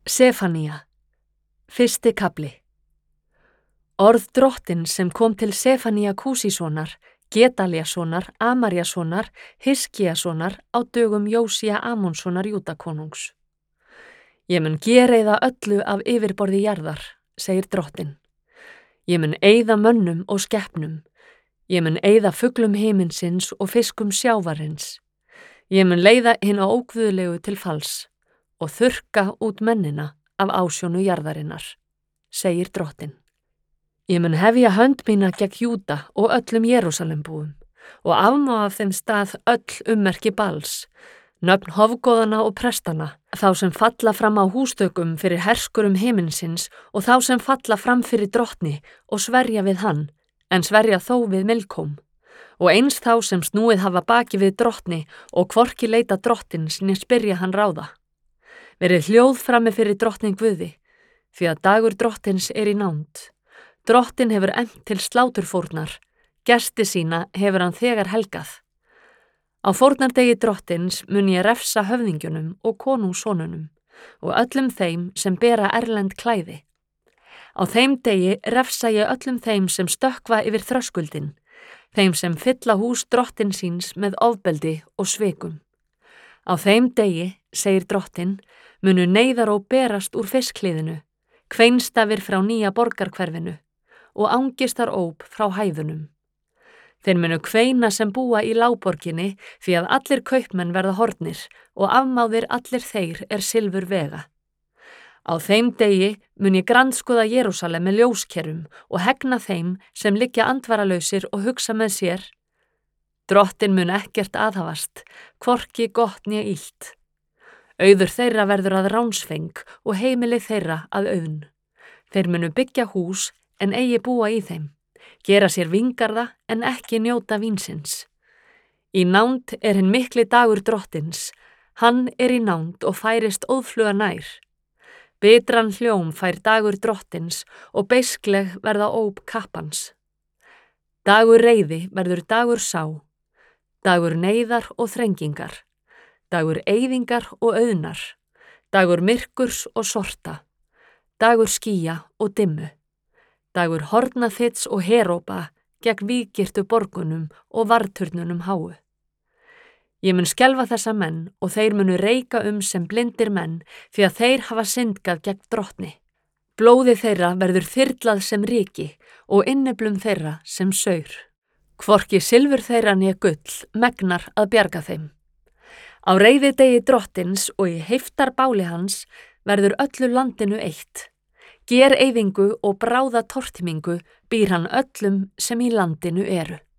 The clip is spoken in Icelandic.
Sefanía. Fyrsti kafli. Orð Drottins sem kom til Sefanía Kúsísonar, Gedalíassonar, Amarjasonar, Hiskiasonar á dögum Jósía Amonssonar Júdakonungs. Ég mun gereiða öllu af yfirborði jarðar, segir Drottinn. Ég mun eyða mönnum og skepnum. Ég mun eyða fuglum himinsins og fiskum sjávarins. Ég mun leiða hina óguðlegu til falls og þurrka út mennina af ásjónu jarðarinnar, segir Drottinn. Ég mun hefja hönd mína gegn Júda og öllum Jerúsalembúum og afmá af þeim stað öll ummerki Bals, nöfn hofgoðana og prestana, þá sem falla fram á hústökum fyrir herskurum himinsins og þá sem falla fram fyrir Drottni og sverja við hann, en sverja þó við Milkóm, og eins þá sem snúið hafa baki við Drottni og hvorki leita Drottins né spyrja hann ráða. Verið hljóð frammi fyrir Drottni Guði, því að dagur Drottins í nánd. Drottinn hefur efnt til sláturfórnar, gesti sína hefur hann þegar helgað. Á fórnardegi Drottins mun ég refsa höfðingjunum og konungssonunum og öllum þeim sem bera erlend klæði. Á þeim degi refsa ég öllum þeim sem stökkva yfir þröskuldinn, þeim sem fylla hús Drottins síns með ofbeldi og svikum. Á þeim degi, segir Drottinn, munu neyðaróp berast úr fiskhliðinu, kveinstafir frá nýja borgarhverfinu og angistaróp frá hæðunum. Þeir munu kveina sem búa í lágborginni því að allir kaupmenn verða horfnir og afmáðir allir þeir silfur vega. Á þeim degi mun ég grandskoða Jerúsalem með ljóskerum og hegna þeim sem liggja andvaralausir og hugsa með sér: Drottinn mun ekkert aðhafast, hvorki gott né illt. Auður þeirra verður að ránsfeng og heimili þeirra að auðn. Þeir munu byggja hús en eigi búa í þeim, gera sér vingarða en ekki njóta vínsins. Í nánd hinn mikli dagur Drottins, hann í nánd og færist óðfluga nær. Bitran hljóm fær dagur Drottins og beiskleg verða óp kappans. Dagur reiði verður dagur sá, dagur neyðar og þrengingar, dagur eyðingar og auðnar, dagur myrkurs og sorta, dagur skýja og dimmu, dagur hornaþits og herópa gegn víggirtu borgunum og varðturnunum háu. Ég mun skelfa þessa menn og þeir munu reika sem blindir menn því að þeir hafa syndgað gegn Drottni. Blóði þeirra verður þyrlað sem ryki og innyflum þeirra sem saur. Hvorki silfur þeirra né gull megnar að bjarga þeim. Á reiðidegi Drottins og í heiftarbáli hans verður öllu landinu eitt. Gereyðingu og bráða tortímingu býr hann öllum sem í landinu eru.